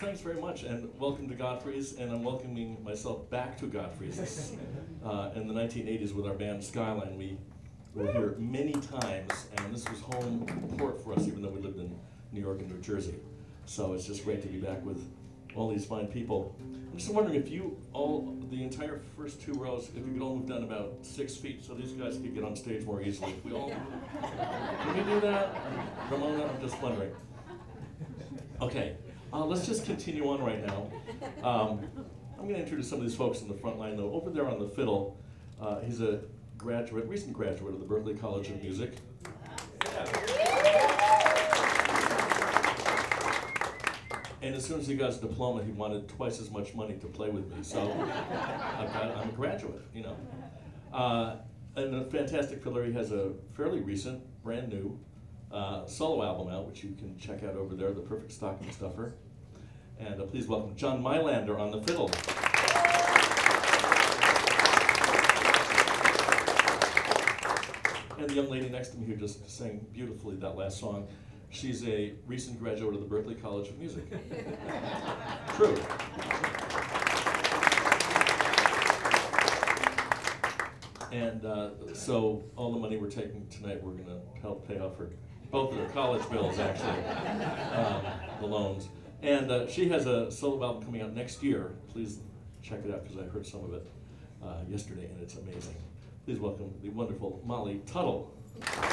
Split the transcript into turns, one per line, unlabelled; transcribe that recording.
Thanks very much, and welcome to Godfrey's, and I'm welcoming myself back to Godfrey's. In the 1980s with our band Skyline, we were here many times, and this was home port for us, even though we lived in New York and New Jersey. So it's just great to be back with all these fine people. I'm just wondering if you all, the entire first two rows, if you could all move down about 6 feet so these guys could get on stage more easily. If we all, can we do that? Ramona, I'm just wondering. Okay. Let's just continue on right now. I'm going to introduce some of these folks in the front line, though. Over there on the fiddle, he's a recent graduate of the Berklee College of Music. And as soon as he got his diploma, he wanted twice as much money to play with me. So I'm a graduate, you know. And a fantastic fiddler. He has a fairly recent, brand new solo album out, which you can check out over there, The Perfect Stocking Stuffer. And please welcome John Mylander on the fiddle. And the young lady next to me who just sang beautifully that last song, she's a recent graduate of the Berklee College of Music. True. And so all the money we're taking tonight, we're going to help pay off both of their college bills, actually, the loans. And she has a solo album coming out next year. Please check it out, because I heard some of it yesterday, and it's amazing. Please welcome the wonderful Molly Tuttle.